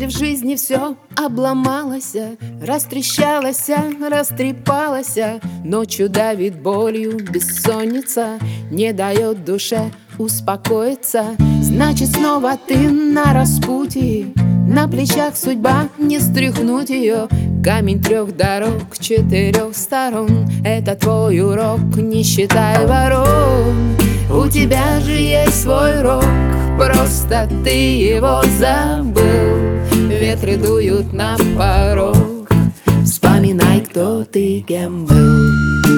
Если в жизни все обломалось, растрещалось, растрепалось, ночью давит болью бессонница, не дает душе успокоиться, значит снова ты на распутье. На плечах судьба, не стряхнуть ее. Камень 3 дорог, 4 сторон. Это твой урок, не считай ворон. У тебя же есть свой рок, просто ты его забыл. Ветры дуют на порог, вспоминай, кто ты, кем был.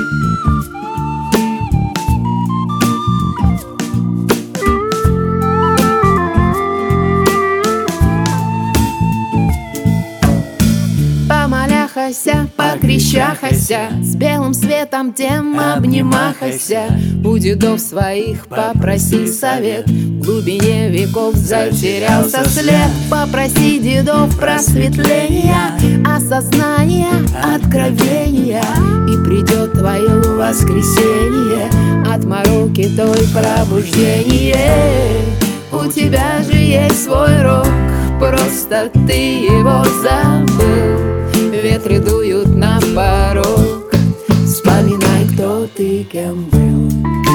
Покрещахайся, с белым светом тем обнимахайся. У дедов своих попроси совет, в глубине веков затерялся след. Попроси дедов просветления, осознания, откровения, и придет твое воскресенье, от мороки той пробуждение. У тебя же есть свой рок, просто ты его забыл. Ветры дуют на порог, вспоминай, кто ты, кем был.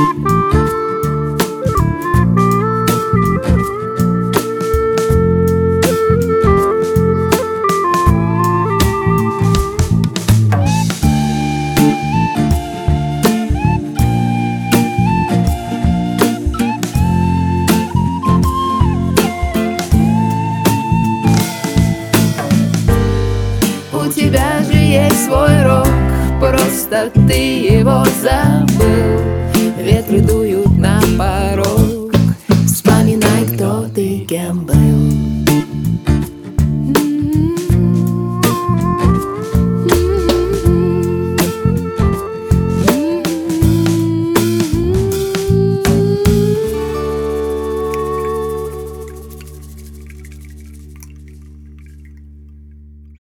У тебя же есть свой рок, просто ты его забыл. Ветры дуют на порог.